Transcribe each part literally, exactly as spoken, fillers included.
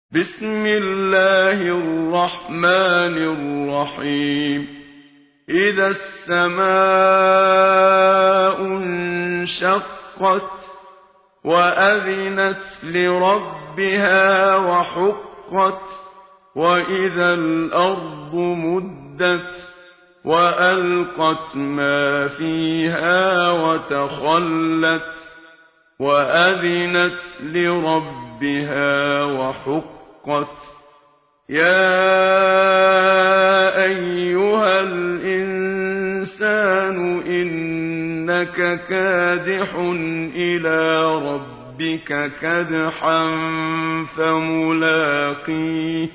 بسم الله الرحمن الرحيم إذا السماء انشقت وأذنت لربها وحقت وإذا الأرض مدت وألقت ما فيها وتخلت وأذنت لربها وحقت يا أيها الإنسان إنك كادح إلى ربك كدحا فملاقيه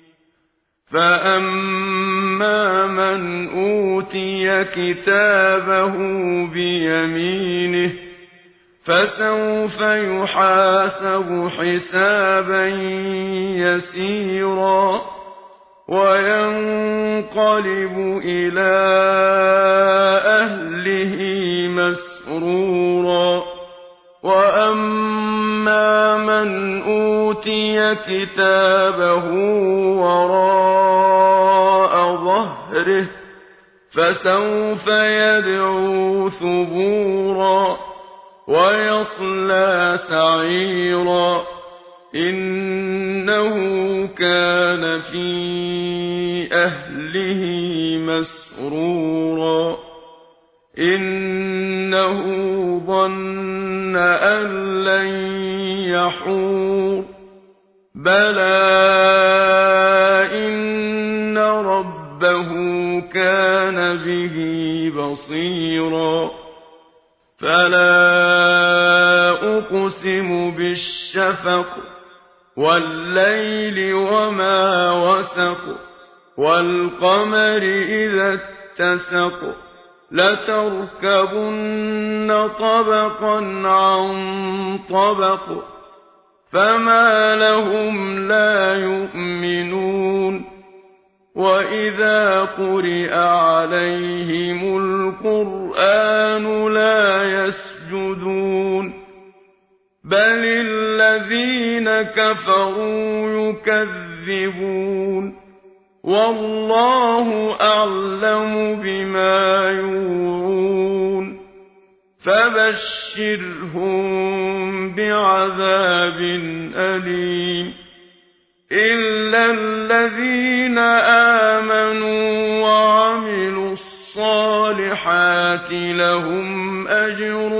فأما من أوتي كتابه بيمينه فسوف يحاسب حسابا يسيرا وينقلب إلى أهله مسرورا وأما من أوتي كتابه وراء ظهره فسوف يدعو ثبورا ويصلى سعيرا إنه كان في أهله مسرورا إنه ظن أن لن يحور بلى إن ربه كان به بصيرا فلا أقسم بالشفق والليل وما وسق والقمر إذا اتسق لتركبن طبقا عن طبق فما لهم لا يؤمنون وإذا قرئ عليهم القرآن لا يسجدون بل الذين كفروا يكذبون والله أعلم بما يوعون فبشرهم بعذاب أليم إلا الذين آمنوا وعملوا الصالحات لهم أجر